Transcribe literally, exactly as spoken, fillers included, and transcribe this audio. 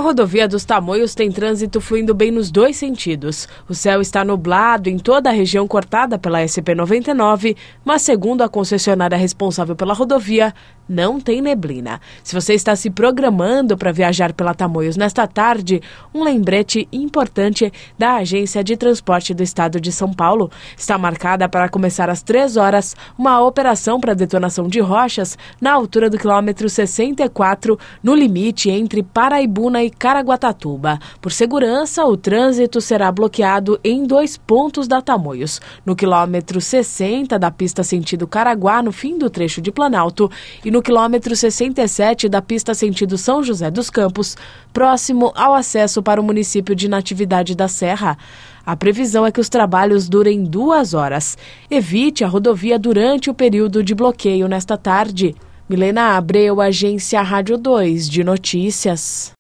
rodovia dos Tamoios tem trânsito fluindo bem nos dois sentidos. O céu está nublado em toda a região cortada pela S P noventa e nove, mas segundo a concessionária responsável pela rodovia, não tem neblina. Se você está se programando para viajar pela Tamoios nesta tarde, um lembrete importante da Agência de Transporte do Estado de São Paulo. Está marcada para começar às três horas uma operação para detonação de rochas na altura do quilômetro sessenta e quatro, no limite entre Paraibuna e Caraguatatuba. Por segurança, o trânsito será bloqueado em dois pontos da Tamoios, no quilômetro sessenta da pista sentido Caraguá, no fim do trecho de Planalto, e no quilômetro sessenta e sete da pista sentido São José dos Campos, próximo ao acesso para o município de Natividade da Serra. A previsão é que os trabalhos durem duas horas. Evite a rodovia durante o período de bloqueio nesta tarde. Milena Abreu, Agência Rádio dois de Notícias.